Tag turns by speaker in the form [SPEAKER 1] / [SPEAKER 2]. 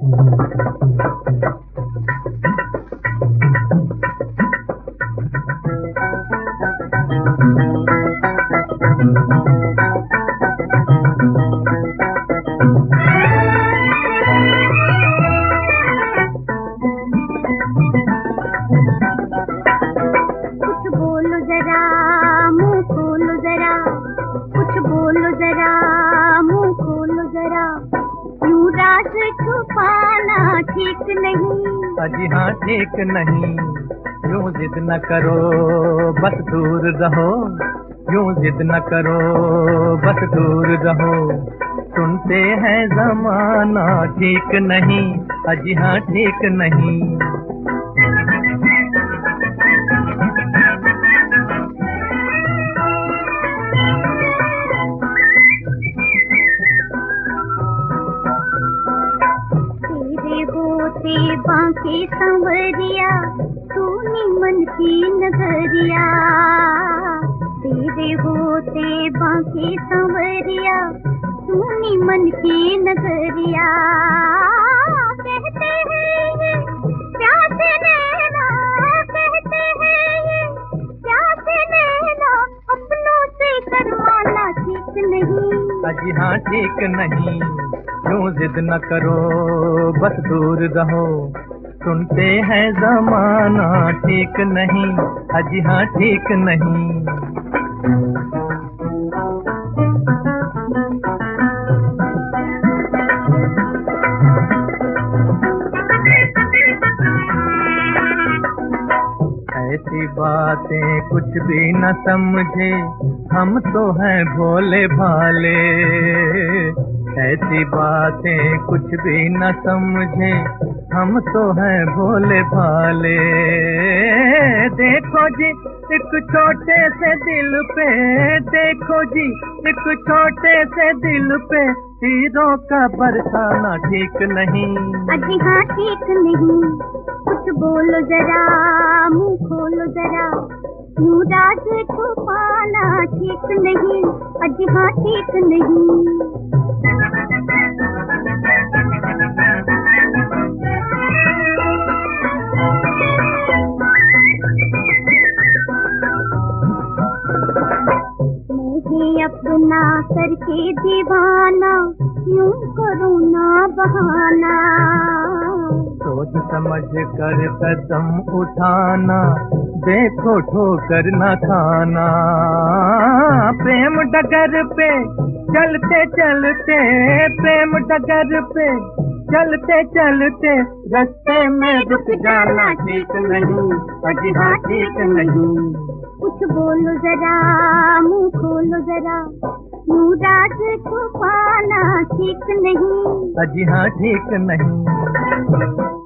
[SPEAKER 1] बोलो जरा, मुंह खोलो जरा, कुछ बोलो जरा, मुंह खोलो जरा, यूं राज छुपाना ठीक नहीं।
[SPEAKER 2] अजी हाँ ठीक नहीं, यूं जिद न करो बस दूर रहो, यूं जिद न करो बस दूर रहो, सुनते हैं जमाना ठीक नहीं, अजी हाँ ठीक नहीं।
[SPEAKER 1] होते बांके संवरिया, तूने मन की नगरिया, तेरे होते बांके संवरिया, तूने मन की नगरिया। कहते हैं ये प्यासे नैना, कहते हैं ये प्यासे नैना, अपनों से करवाना ठीक नहीं।
[SPEAKER 2] अजी हाँ ठीक नहीं, यूं जिद न करो बस दूर रहो, सुनते हैं जमाना ठीक नहीं, अजी हाँ ठीक नहीं। ऐसी बातें कुछ भी न समझे, हम तो हैं भोले भाले, ऐसी बातें कुछ भी न समझे, हम तो हैं भोले भाले। देखो जी एक छोटे से दिल पे, देखो जी एक छोटे से दिल पे, तीरों का बरसाना ठीक नहीं।
[SPEAKER 1] अजी हाँ ठीक नहीं, कुछ बोलो जरा, मुंह खोलो जरा, यूं राज छुपाना ठीक नहीं, अजी हाँ ठीक नहीं। मुझे अपना करके दीवाना, यूं करो ना बहाना,
[SPEAKER 2] सोच समझ कर कदम उठाना, देखो ठोकर न खाना। प्रेम डगर पे चलते चलते, प्रेम डगर पे चलते चलते, रास्ते में रुक जाना ठीक नहीं, अजी हाँ ठीक नहीं।
[SPEAKER 1] कुछ बोलो जरा, मुंह खोलो जरा, यूं राज छुपाना ठीक नहीं।
[SPEAKER 2] अजी हाँ ठीक नहीं।